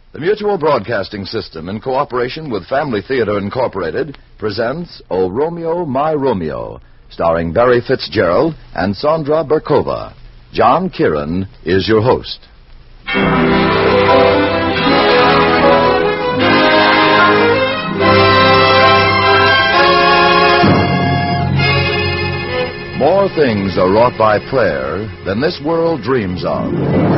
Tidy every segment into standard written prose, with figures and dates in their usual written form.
The Mutual Broadcasting System, in cooperation with Family Theater Incorporated, presents O Romeo, My Romeo, starring Barry Fitzgerald and Sandra Berkova. John Kieran is your host. More things are wrought by prayer than this world dreams of.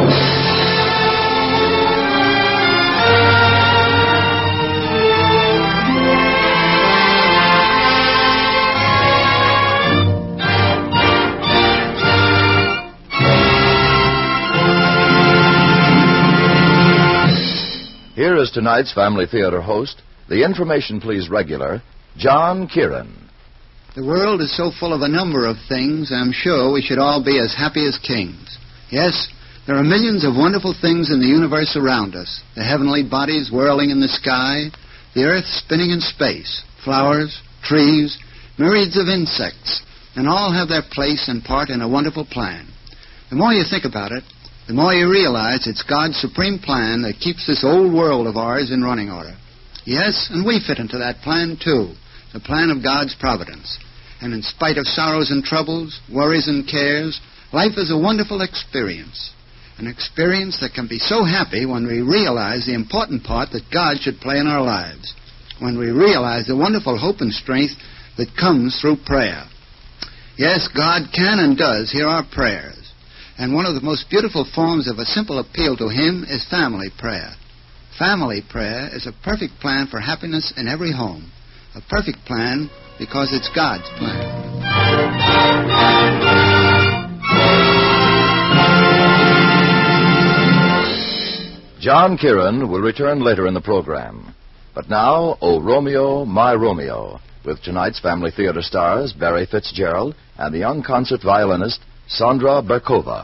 Here is tonight's Family Theater host, the Information Please regular, John Kieran. The world is so full of a number of things, I'm sure we should all be as happy as kings. Yes, there are millions of wonderful things in the universe around us. The heavenly bodies whirling in the sky, the earth spinning in space, flowers, trees, myriads of insects, and all have their place and part in a wonderful plan. The more you think about it, the more you realize it's God's supreme plan that keeps this old world of ours in running order. Yes, and we fit into that plan, too, the plan of God's providence. And in spite of sorrows and troubles, worries and cares, life is a wonderful experience. An experience that can be so happy when we realize the important part that God should play in our lives, when we realize the wonderful hope and strength that comes through prayer. Yes, God can and does hear our prayers. And one of the most beautiful forms of a simple appeal to Him is family prayer. Family prayer is a perfect plan for happiness in every home. A perfect plan because it's God's plan. John Kieran will return later in the program. But now, O Romeo, My Romeo, with tonight's Family Theater stars Barry Fitzgerald and the young concert violinist Sandra Berkova.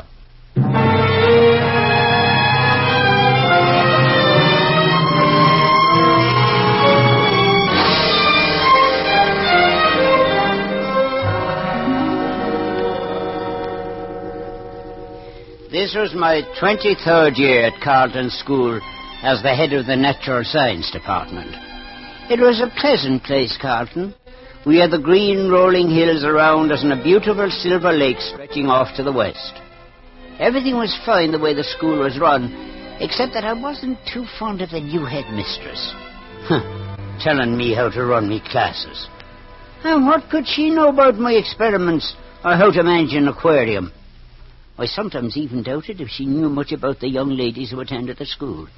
This was my 23rd year at Carlton School as the head of the Natural Science Department. It was a pleasant place, Carlton. We had the green rolling hills around us and a beautiful silver lake stretching off to the west. Everything was fine the way the school was run, except that I wasn't too fond of the new headmistress. Telling me how to run me classes. And what could she know about my experiments or how to manage an aquarium? I sometimes even doubted if she knew much about the young ladies who attended the school.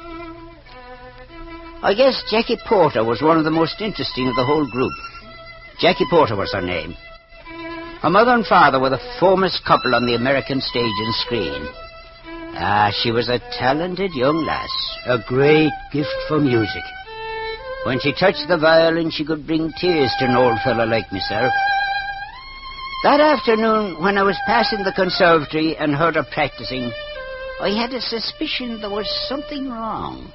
I guess Jackie Porter was one of the most interesting of the whole group. Jackie Porter was her name. Her mother and father were the foremost couple on the American stage and screen. She was a talented young lass, a great gift for music. When she touched the violin, she could bring tears to an old fellow like myself. That afternoon, when I was passing the conservatory and heard her practicing, I had a suspicion there was something wrong.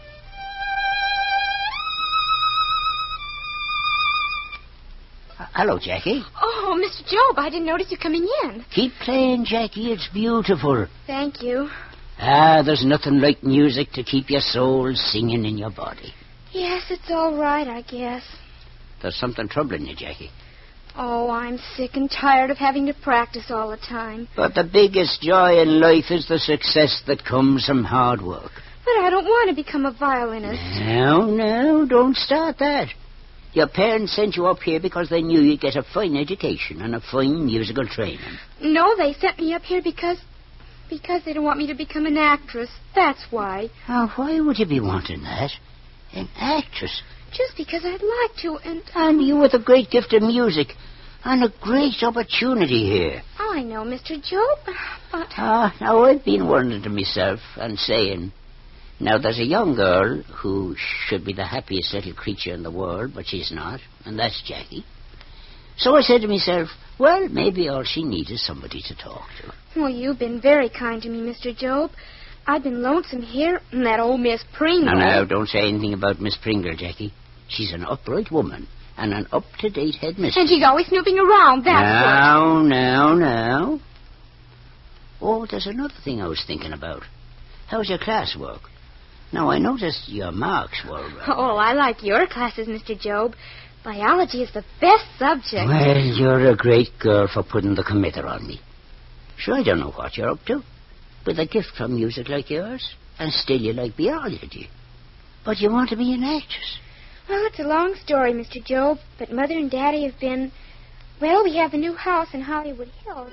Hello, Jackie. Oh, Mr. Job, I didn't notice you coming in. Keep playing, Jackie. It's beautiful. Thank you. There's nothing like music to keep your soul singing in your body. Yes, it's all right, I guess. There's something troubling you, Jackie. Oh, I'm sick and tired of having to practice all the time. But the biggest joy in life is the success that comes from hard work. But I don't want to become a violinist. No, don't start that. Your parents sent you up here because they knew you'd get a fine education and a fine musical training. No, they sent me up here because they don't want me to become an actress. That's why. Why would you be wanting that? An actress? Just because I'd like to, And you with a great gift of music and a great opportunity here. Oh, I know, Mr. Job, but... Now I've been wondering to myself and saying, now there's a young girl who should be the happiest little creature in the world, but she's not, and that's Jackie. So I said to myself, well, maybe all she needs is somebody to talk to. Well, you've been very kind to me, Mr. Job. I've been lonesome here, and that old Miss Pringle... Now, don't say anything about Miss Pringle, Jackie. She's an upright woman and an up-to-date headmistress. And she's always snooping around, that's what. Now. Oh, there's another thing I was thinking about. How's your classwork? Now, I noticed your marks were... Oh, I like your classes, Mr. Job. Biology is the best subject. Well, you're a great girl for putting the committer on me. Sure, I don't know what you're up to. With a gift for music like yours, and still you like biology. But you want to be an actress. Well, it's a long story, Mr. Job, but Mother and Daddy have been... Well, we have a new house in Hollywood Hills.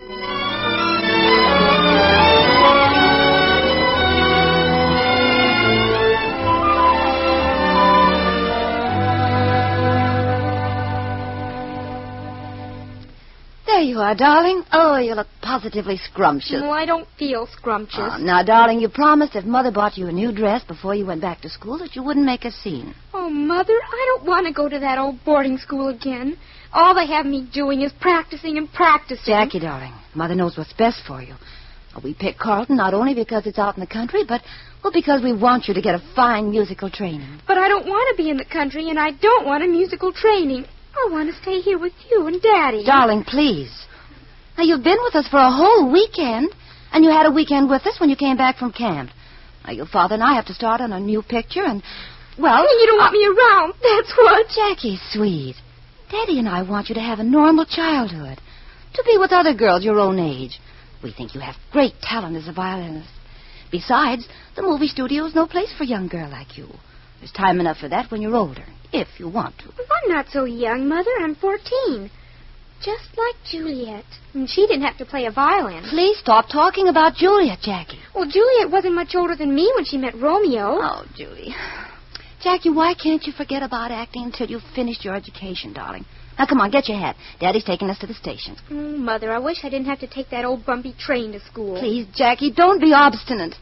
There you are, darling. Oh, you look positively scrumptious. No, I don't feel scrumptious. Now, darling, you promised if Mother bought you a new dress before you went back to school that you wouldn't make a scene. Oh, Mother, I don't want to go to that old boarding school again. All they have me doing is practicing and practicing. Jackie, darling, Mother knows what's best for you. We picked Carlton not only because it's out in the country, but, well, because we want you to get a fine musical training. But I don't want to be in the country, and I don't want a musical training. I want to stay here with you and Daddy. Darling, please. Now, you've been with us for a whole weekend, and you had a weekend with us when you came back from camp. Now, your father and I have to start on a new picture, and, well... You don't want me around, that's what. Jackie, sweet. Daddy and I want you to have a normal childhood, to be with other girls your own age. We think you have great talent as a violinist. Besides, the movie studio's no place for a young girl like you. There's time enough for that when you're older, if you want to. I'm not so young, Mother. I'm 14. Just like Juliet. And she didn't have to play a violin. Please stop talking about Juliet, Jackie. Well, Juliet wasn't much older than me when she met Romeo. Oh, Julie. Jackie, why can't you forget about acting until you've finished your education, darling? Now, come on, get your hat. Daddy's taking us to the station. Oh, Mother, I wish I didn't have to take that old bumpy train to school. Please, Jackie, don't be obstinate.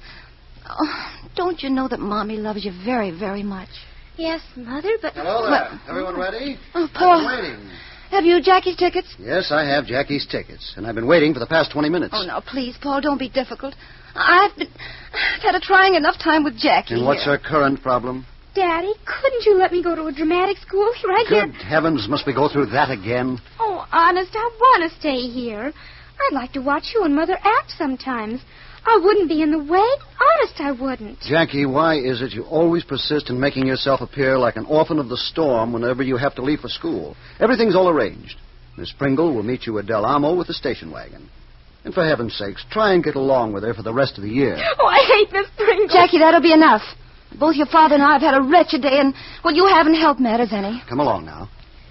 Oh, don't you know that Mommy loves you very, very much? Yes, Mother, but... Hello there. Everyone ready? Oh, Paul. I've been waiting. Have you Jackie's tickets? Yes, I have Jackie's tickets, and I've been waiting for the past 20 minutes. Oh, now, please, Paul, don't be difficult. I've had a trying enough time with Jackie. And what's here. her current problem? Daddy, couldn't you let me go to a dramatic school right here? Good heavens, must we go through that again? Oh, honest, I want to stay here. I'd like to watch you and Mother act sometimes. I wouldn't be in the way. Honest, I wouldn't. Jackie, why is it you always persist in making yourself appear like an orphan of the storm whenever you have to leave for school? Everything's all arranged. Miss Pringle will meet you at Del Amo with the station wagon. And for heaven's sakes, try and get along with her for the rest of the year. Oh, I hate Miss Pringle. Jackie, that'll be enough. Both your father and I have had a wretched day, and, well, you haven't helped matters any. Come along now.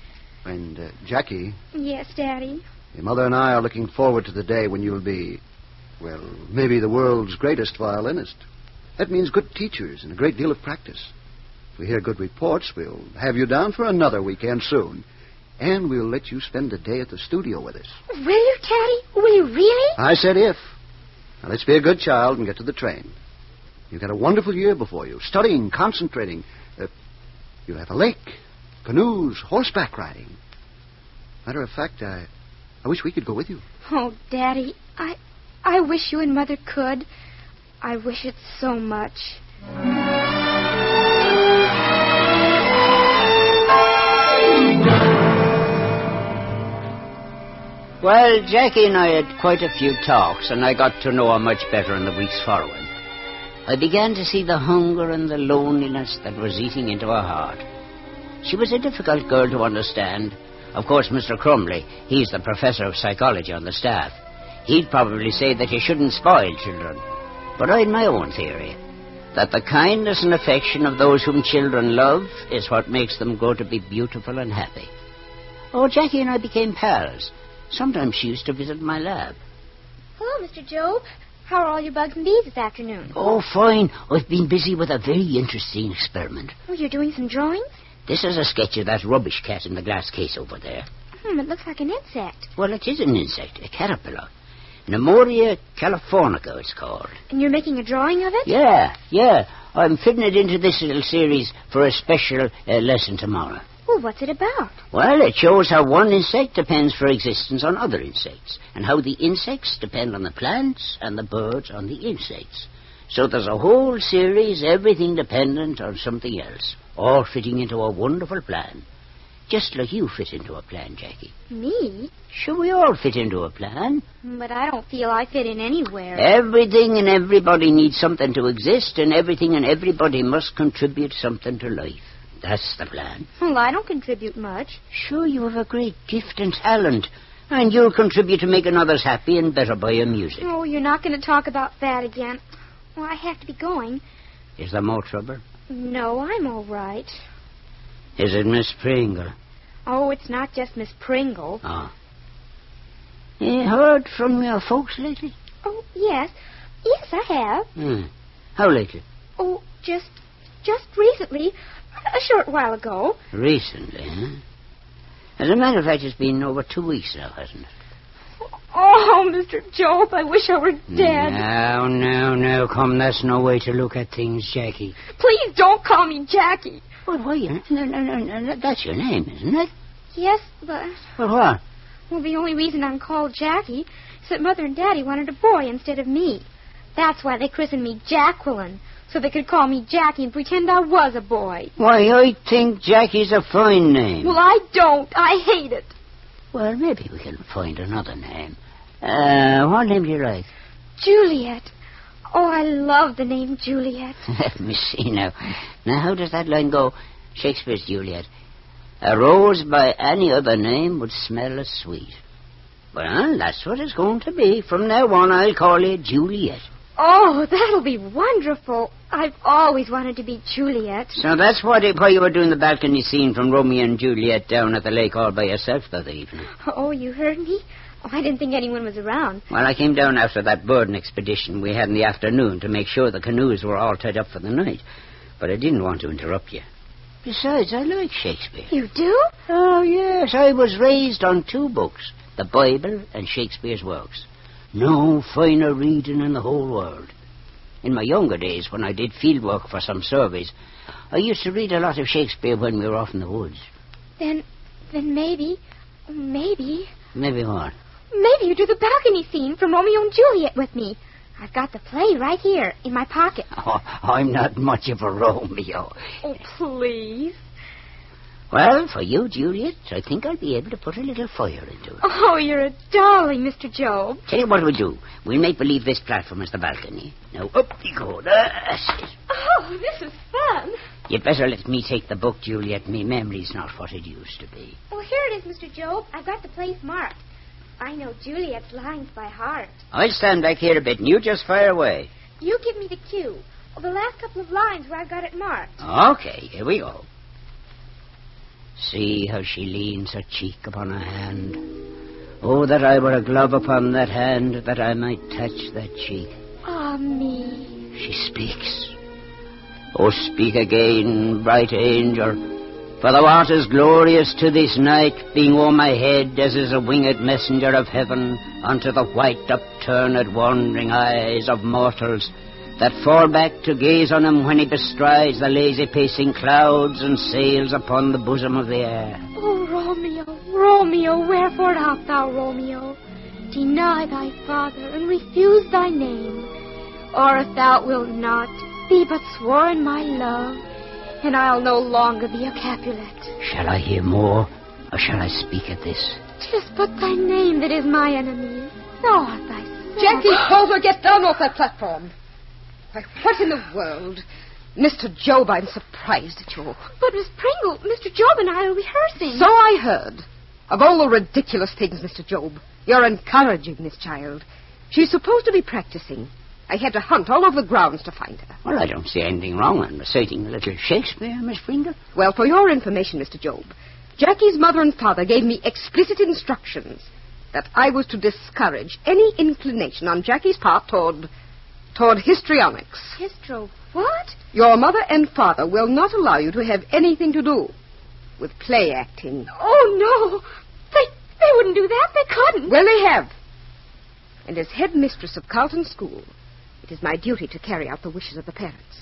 And, Jackie... Yes, Daddy? Your mother and I are looking forward to the day when you'll be, well, maybe the world's greatest violinist. That means good teachers and a great deal of practice. If we hear good reports, we'll have you down for another weekend soon. And we'll let you spend a day at the studio with us. Will you, Daddy? Will you really? I said if. Now, let's be a good child and get to the train. You've got a wonderful year before you, studying, concentrating. You'll have a lake, canoes, horseback riding. Matter of fact, I wish we could go with you. Oh, Daddy, I wish you and Mother could. I wish it so much. Well, Jackie and I had quite a few talks, and I got to know her much better in the weeks following. I began to see the hunger and the loneliness that was eating into her heart. She was a difficult girl to understand. Of course, Mr. Crumley, he's the professor of psychology on the staff. He'd probably say that you shouldn't spoil children. But I'd my own theory, that the kindness and affection of those whom children love is what makes them grow to be beautiful and happy. Oh, Jackie and I became pals. Sometimes she used to visit my lab. Hello, Mr. Job. How are all your bugs and bees this afternoon? Oh, fine. I've been busy with a very interesting experiment. Oh, you're doing some drawings? This is a sketch of that rubbish cat in the glass case over there. It looks like an insect. Well, it is an insect, a caterpillar. Nemoria californica, it's called. And you're making a drawing of it? Yeah. I'm fitting it into this little series for a special lesson tomorrow. Well, what's it about? Well, it shows how one insect depends for existence on other insects, and how the insects depend on the plants and the birds on the insects. So there's a whole series, everything dependent on something else, all fitting into a wonderful plan. Just like you fit into a plan, Jackie. Me? Sure, we all fit into a plan. But I don't feel I fit in anywhere. Everything and everybody needs something to exist, and everything and everybody must contribute something to life. That's the plan. Well, I don't contribute much. Sure, you have a great gift and talent, and you'll contribute to making others happy and better by your music. Oh, you're not going to talk about that again. Well, I have to be going. Is there more trouble? No, I'm all right. Is it Miss Pringle? Oh, it's not just Miss Pringle. Oh. You heard from your folks lately? Oh, yes. Yes, I have. How lately? Oh, just recently. A short while ago. Recently, huh? As a matter of fact, it's been over 2 weeks now, hasn't it? Oh, Mr. Job, I wish I were dead. No, come, that's no way to look at things, Jackie. Please don't call me Jackie. Well, why? No, that's your name, isn't it? Yes, but... Well, what? Well, the only reason I'm called Jackie is that Mother and Daddy wanted a boy instead of me. That's why they christened me Jacqueline, so they could call me Jackie and pretend I was a boy. Why, I think Jackie's a fine name. Well, I don't. I hate it. Well, maybe we can find another name. What name do you like? Juliet. Oh, I love the name Juliet. Let me see now. Now, how does that line go? Shakespeare's Juliet. A rose by any other name would smell as sweet. Well, that's what it's going to be. From now on, I'll call you Juliet. Oh, that'll be wonderful. I've always wanted to be Juliet. So that's why you were doing the balcony scene from Romeo and Juliet down at the lake all by yourself the other evening. Oh, you heard me? Oh, I didn't think anyone was around. Well, I came down after that birding expedition we had in the afternoon to make sure the canoes were all tied up for the night. But I didn't want to interrupt you. Besides, I like Shakespeare. You do? Oh, yes. I was raised on 2 books, the Bible and Shakespeare's works. No finer reading in the whole world. In my younger days, when I did field work for some surveys, I used to read a lot of Shakespeare when we were off in the woods. Then maybe... Maybe what? Maybe you do the balcony scene from Romeo and Juliet with me. I've got the play right here in my pocket. Oh, I'm not much of a Romeo. Oh, please. Well, for you, Juliet, I think I'll be able to put a little fire into it. Oh, you're a darling, Mr. Job. Tell you what we'll do. We'll make believe this platform is the balcony. Now, up you go. That's it. Oh, this is fun. You'd better let me take the book, Juliet. Me memory's not what it used to be. Oh, here it is, Mr. Job. I've got the place marked. I know Juliet's lines by heart. I'll stand back here a bit, and you just fire away. You give me the cue. Oh, the last couple of lines where I've got it marked. Okay, here we go. See how she leans her cheek upon her hand. Oh, that I were a glove upon that hand, that I might touch that cheek. Ah, me. She speaks. Oh, speak again, bright angel, for thou art as glorious to this night, being o'er my head as is a winged messenger of heaven unto the white upturned wandering eyes of mortals that fall back to gaze on him when he bestrides the lazy pacing clouds and sails upon the bosom of the air. Oh, Romeo, Romeo, wherefore art thou, Romeo? Deny thy father and refuse thy name. Or if thou wilt not, be but sworn my love, and I'll no longer be a Capulet. Shall I hear more, or shall I speak at this? 'Tis but thy name that is my enemy. Thou art thyself. Jackie Culver, get down off that platform. Why, what in the world? Mr. Job, I'm surprised at you. But, Miss Pringle, Mr. Job and I are rehearsing. So I heard. Of all the ridiculous things, Mr. Job, you're encouraging this child. She's supposed to be practicing. I had to hunt all over the grounds to find her. Well, I don't see anything wrong in reciting a little Shakespeare, Miss Pringle. Well, for your information, Mr. Job, Jackie's mother and father gave me explicit instructions that I was to discourage any inclination on Jackie's part toward histrionics. What? Your mother and father will not allow you to have anything to do with play acting. Oh, no. They wouldn't do that. They couldn't. Well, they have. And as headmistress of Carlton School, it is my duty to carry out the wishes of the parents.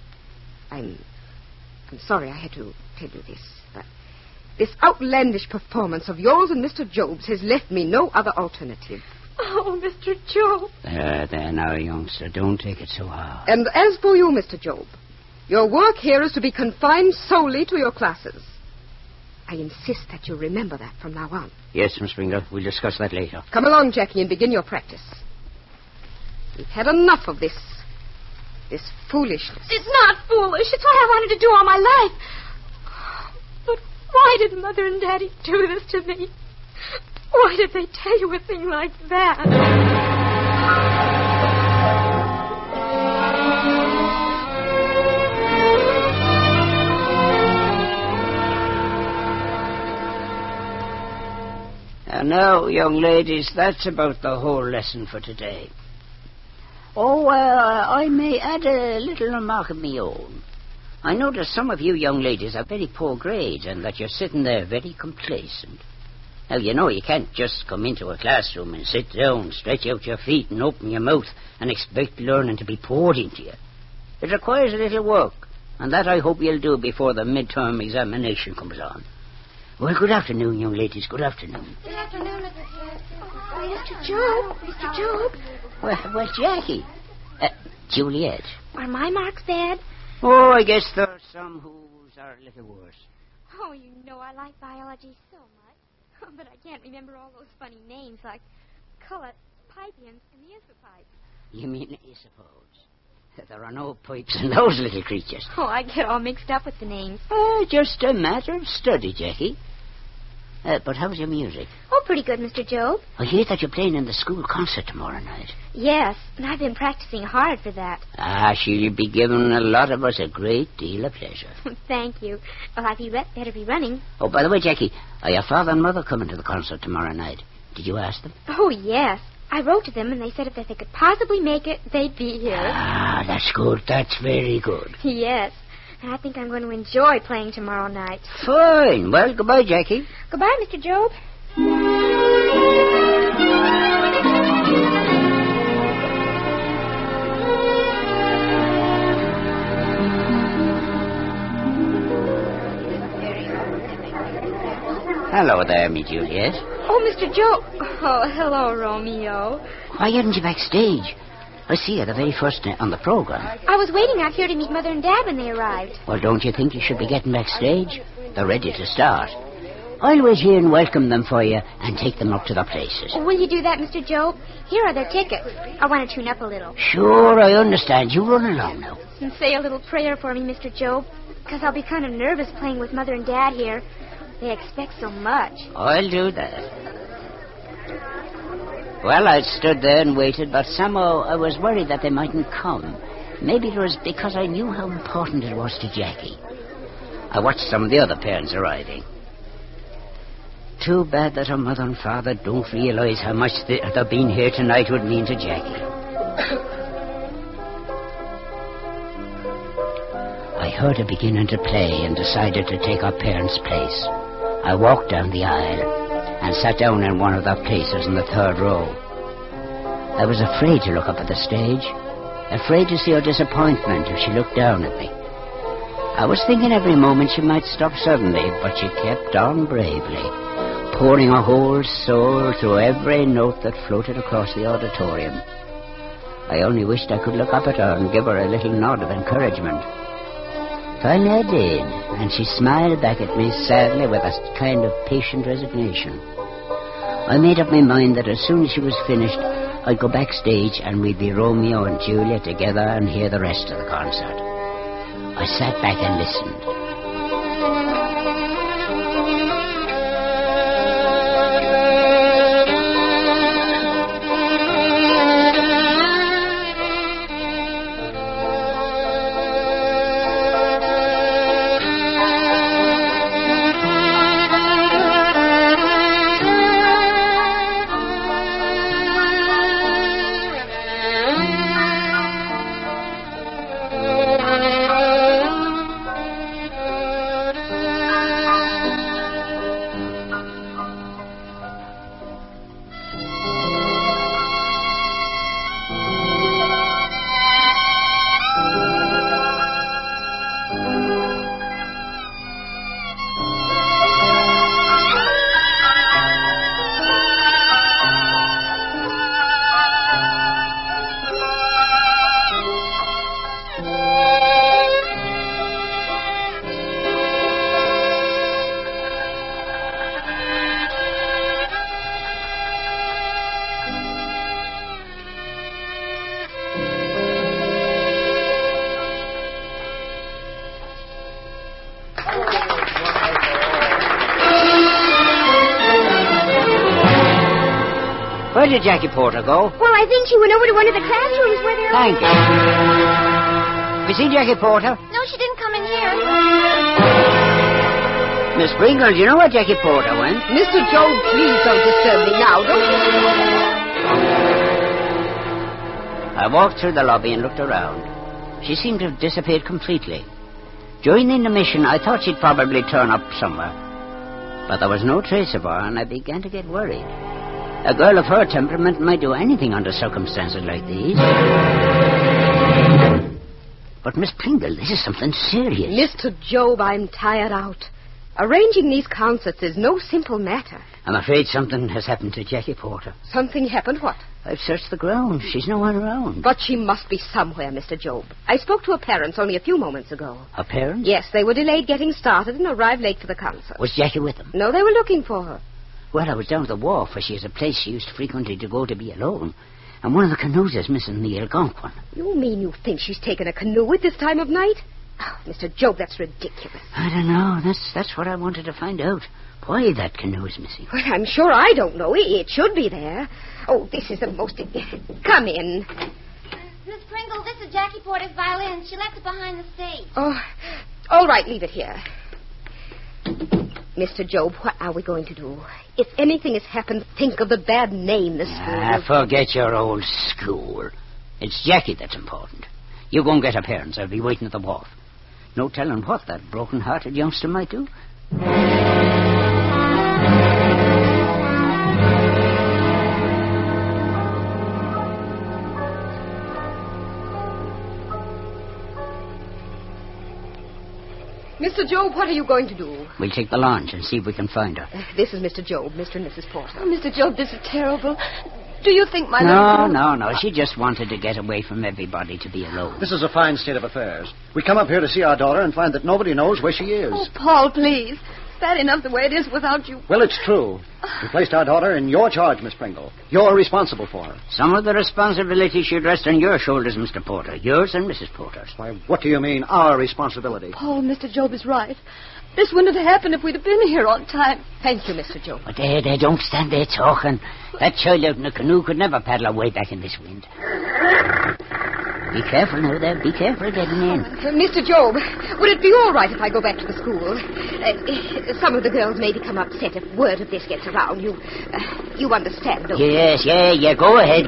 I'm sorry I had to tell you this, but this outlandish performance of yours and Mr. Job's has left me no other alternative. Oh, Mr. Job. There now, youngster. Don't take it so hard. And as for you, Mr. Job, your work here is to be confined solely to your classes. I insist that you remember that from now on. Yes, Miss Springler. We'll discuss that later. Come along, Jackie, and begin your practice. We've had enough of this foolishness. It's not foolish. It's what I wanted to do all my life. But why did Mother and Daddy do this to me? Why did they tell you a thing like that? And now, young ladies, that's about the whole lesson for today. Oh, I may add a little remark of my own. I notice some of you young ladies have very poor grades and that you're sitting there very complacent. Now, you know you can't just come into a classroom and sit down, stretch out your feet and open your mouth and expect learning to be poured into you. It requires a little work, and that I hope you'll do before the midterm examination comes on. Well, good afternoon, young ladies. Good afternoon. Good afternoon, Mr. Job. Mr. Job. Well, Jackie. Juliet. Are my marks bad? Oh, I guess there are some whose are a little worse. Oh, you know I like biology so much. But I can't remember all those funny names like Cullet, Pipians, and the Isopipes. You mean Isopode? There are no pipes in those little creatures. Oh, I get all mixed up with the names. Just a matter of study, Jackie. But how's your music? Oh, pretty good, Mr. Job. I hear that you're playing in the school concert tomorrow night. Yes, and I've been practicing hard for that. She'll be giving a lot of us a great deal of pleasure. Thank you. Well, I'd better be running. Oh, by the way, Jackie, are your father and mother coming to the concert tomorrow night? Did you ask them? Oh, yes. I wrote to them, and they said if they could possibly make it, they'd be here. That's good. That's very good. Yes. And I think I'm going to enjoy playing tomorrow night. Fine. Well, goodbye, Jackie. Goodbye, Mr. Job. Hello there, me Juliet. Oh, Mr. Job. Oh, hello, Romeo. Why aren't you backstage? I see you the very first night on the program. I was waiting out here to meet Mother and Dad when they arrived. Well, don't you think you should be getting backstage? They're ready to start. I'll wait here and welcome them for you and take them up to their places. Will you do that, Mr. Job? Here are their tickets. I want to tune up a little. Sure, I understand. You run along now. And say a little prayer for me, Mr. Job, because I'll be kind of nervous playing with Mother and Dad here. They expect so much. I'll do that. Well, I stood there and waited, but somehow I was worried that they mightn't come. Maybe it was because I knew how important it was to Jackie. I watched some of the other parents arriving. Too bad that her mother and father don't realize how much their being here tonight would mean to Jackie. I heard her beginning to play and decided to take our parents' place. I walked down the aisle and sat down in one of their places in the third row. I was afraid to look up at the stage, afraid to see her disappointment if she looked down at me. I was thinking every moment she might stop suddenly, but she kept on bravely, pouring her whole soul through every note that floated across the auditorium. I only wished I could look up at her and give her a little nod of encouragement. Finally I did, and she smiled back at me sadly with a kind of patient resignation. I made up my mind that as soon as she was finished, I'd go backstage and we'd be Romeo and Juliet together and hear the rest of the concert. I sat back and listened. Where did Jackie Porter go? Well, I think she went over to one of the classrooms where they're... Thank you. Have you seen Jackie Porter? No, she didn't come in here. Miss Pringle, do you know where Jackie Porter went? Mr. Job, please don't disturb me now, don't you? I walked through the lobby and looked around. She seemed to have disappeared completely. During the intermission, I thought she'd probably turn up somewhere. But there was no trace of her, and I began to get worried. A girl of her temperament might do anything under circumstances like these. But, Miss Pringle, this is something serious. Mr. Job, I'm tired out. Arranging these concerts is no simple matter. I'm afraid something has happened to Jackie Porter. Something happened, what? I've searched the grounds. She's nowhere around. But she must be somewhere, Mr. Job. I spoke to her parents only a few moments ago. Her parents? Yes, they were delayed getting started and arrived late for the concert. Was Jackie with them? No, they were looking for her. Well, I was down at the wharf, where she has a place she used frequently to go to be alone. And one of the canoes is missing, the Algonquin. You mean you think she's taken a canoe at this time of night? Oh, Mr. Job, that's ridiculous. I don't know. That's what I wanted to find out. Why that canoe is missing. Well, I'm sure I don't know. It should be there. Oh, this is the most... Come in. Miss Pringle, this is Jackie Porter's violin. She left it behind the stage. Oh, all right, leave it here. Mr. Job, what are we going to do? If anything has happened, think of the bad name this school... Forget your old school. It's Jackie that's important. You go and get her parents. I'll be waiting at the wharf. No telling what that broken-hearted youngster might do. Mr. Job, what are you going to do? We'll take the launch and see if we can find her. This is Mr. Job, Mr. and Mrs. Porter. Oh, Mr. Job, this is terrible. Do you think my No. She just wanted to get away from everybody to be alone. This is a fine state of affairs. We come up here to see our daughter and find that nobody knows where she is. Oh, Paul, please. It's bad enough the way it is without you. Well, it's true. We placed our daughter in your charge, Miss Pringle. You're responsible for her. Some of the responsibility should rest on your shoulders, Mr. Porter. Yours and Mrs. Porter's. Why, what do you mean, our responsibility? Paul, Mr. Job is right. This wouldn't have happened if we'd have been here on time. Thank you, Mr. Job. But they don't stand there talking. That child out in the canoe could never paddle away back in this wind. Be careful now there. Be careful getting in. Mr. Job, would it be all right if I go back to the school? Some of the girls may become upset if word of this gets around. You understand, don't you? Yes, yeah. Go ahead.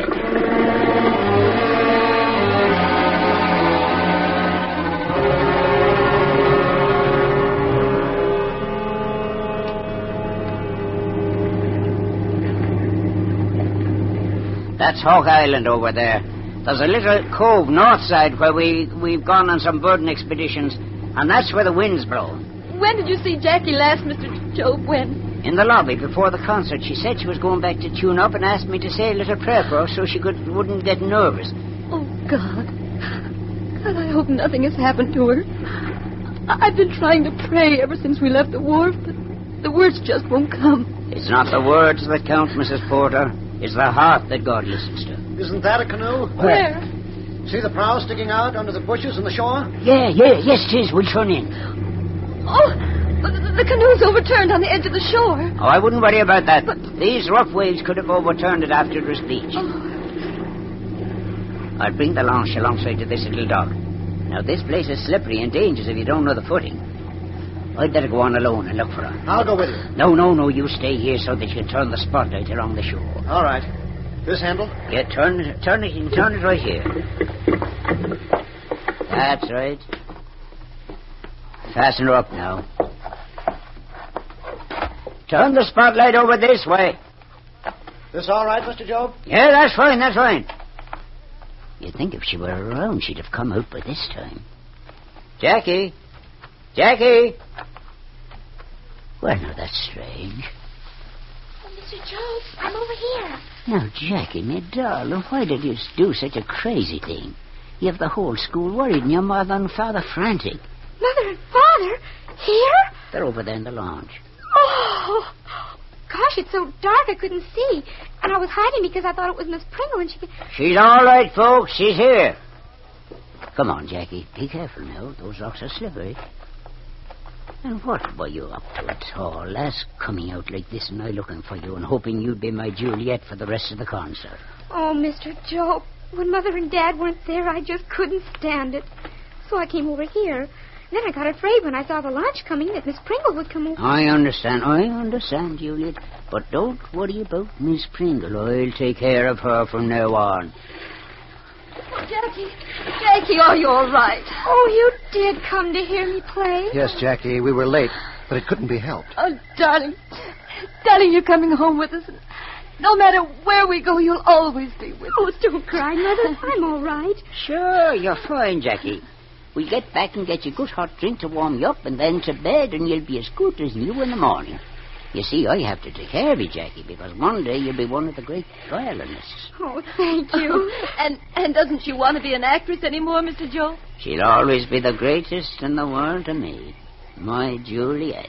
That's Hawk Island over there. There's a little cove north side where we've gone on some birding expeditions, and that's where the winds blow. When did you see Jackie last, Mr. Job? When? In the lobby before the concert. She said she was going back to tune up and asked me to say a little prayer for her so she wouldn't get nervous. Oh, God. God, I hope nothing has happened to her. I've been trying to pray ever since we left the wharf, but the words just won't come. It's not the words that count, Mrs. Porter. It's the heart that God listens to. Isn't that a canoe? Where? See the prow sticking out under the bushes on the shore? Yes, it is. We'll turn in. Oh, the canoe's overturned on the edge of the shore. Oh, I wouldn't worry about that. But these rough waves could have overturned it after it was beached. Oh. I'll bring the launch alongside to this little dock. Now, this place is slippery and dangerous if you don't know the footing. I'd better go on alone and look for her. I'll go with you. No. You stay here so that you can turn the spotlight along the shore. All right. This handle? Yeah, turn it. You can turn it right here. That's right. Fasten her up now. Turn the spotlight over this way. This all right, Mr. Job? Yeah, that's fine. You'd think if she were around, she'd have come out by this time. Jackie! Well, now, that's strange. Oh, Mr. Job, I'm over here. Now, Jackie, my darling, why did you do such a crazy thing? You have the whole school worried and your mother and father frantic. Mother and Father? Here? They're over there in the lounge. Oh, gosh, it's so dark I couldn't see. And I was hiding because I thought it was Miss Pringle and she could... She's all right, folks. She's here. Come on, Jackie. Be careful now. Those rocks are slippery. And what were you up to at all, lass, coming out like this and I looking for you and hoping you'd be my Juliet for the rest of the concert? Oh, Mr. Joe, when Mother and Dad weren't there, I just couldn't stand it. So I came over here. Then I got afraid when I saw the launch coming that Miss Pringle would come over. I understand, Juliet. But don't worry about Miss Pringle. I'll take care of her from now on. Oh, Jackie, are you all right? Oh, you did come to hear me play? Yes, Jackie, we were late, but it couldn't be helped. Oh, darling. Darling, you're coming home with us. No matter where we go, you'll always be with us. Oh, don't cry, Mother. I'm all right. Sure, you're fine, Jackie. We'll get back and get you a good hot drink to warm you up and then to bed, and you'll be as good as new in the morning. You see, I have to take care of you, Jackie, because one day you'll be one of the great violinists. Oh, thank you. And doesn't she want to be an actress anymore, Mr. Joe? She'll always be the greatest in the world to me. My Juliet.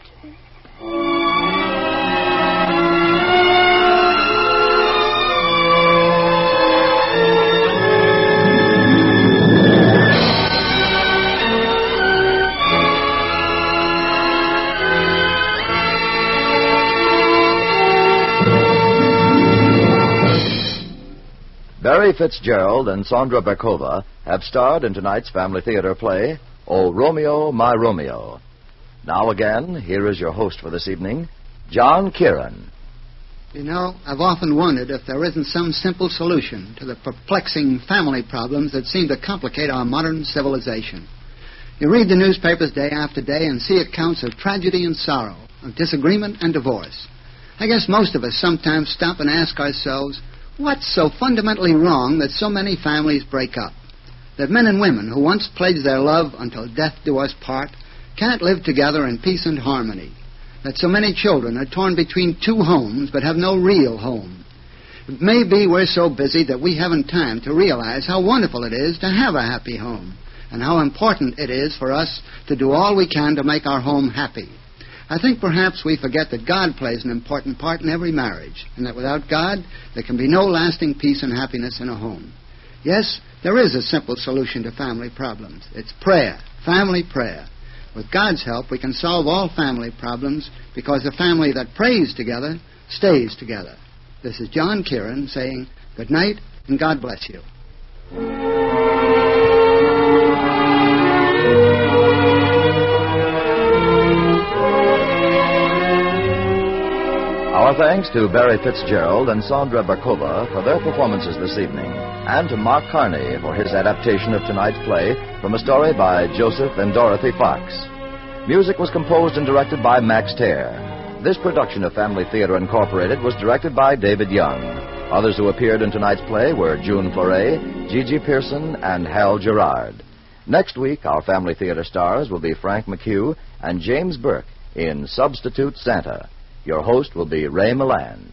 Barry Fitzgerald and Sandra Berkova have starred in tonight's Family Theater play, O Romeo, My Romeo. Now again, here is your host for this evening, John Kieran. You know, I've often wondered if there isn't some simple solution to the perplexing family problems that seem to complicate our modern civilization. You read the newspapers day after day and see accounts of tragedy and sorrow, of disagreement and divorce. I guess most of us sometimes stop and ask ourselves, what's so fundamentally wrong that so many families break up? That men and women who once pledged their love until death do us part can't live together in peace and harmony? That so many children are torn between two homes but have no real home? It may be we're so busy that we haven't time to realize how wonderful it is to have a happy home and how important it is for us to do all we can to make our home happy. I think perhaps we forget that God plays an important part in every marriage, and that without God, there can be no lasting peace and happiness in a home. Yes, there is a simple solution to family problems. It's prayer, family prayer. With God's help, we can solve all family problems because a family that prays together stays together. This is John Kieran saying good night and God bless you. Our thanks to Barry Fitzgerald and Sandra Berkova for their performances this evening, and to Mark Carney for his adaptation of tonight's play from a story by Joseph and Dorothy Fox. Music was composed and directed by Max Tare. This production of Family Theater Incorporated was directed by David Young. Others who appeared in tonight's play were June Fleury, Gigi Pearson, and Hal Gerard. Next week, our Family Theater stars will be Frank McHugh and James Burke in Substitute Santa. Your host will be Ray Milland.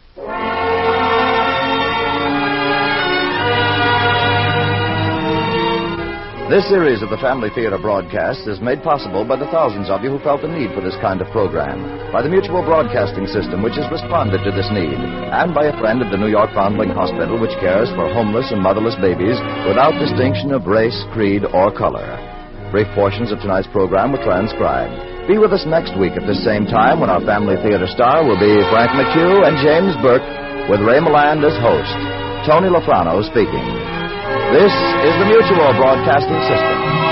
This series of the Family Theater broadcasts is made possible by the thousands of you who felt the need for this kind of program, by the Mutual Broadcasting System, which has responded to this need, and by a friend of the New York Foundling Hospital, which cares for homeless and motherless babies without distinction of race, creed, or color. Brief portions of tonight's program were transcribed. Be with us next week at this same time when our Family Theater star will be Frank McHugh and James Burke, with Ray Milland as host. Tony Lafrano speaking. This is the Mutual Broadcasting System.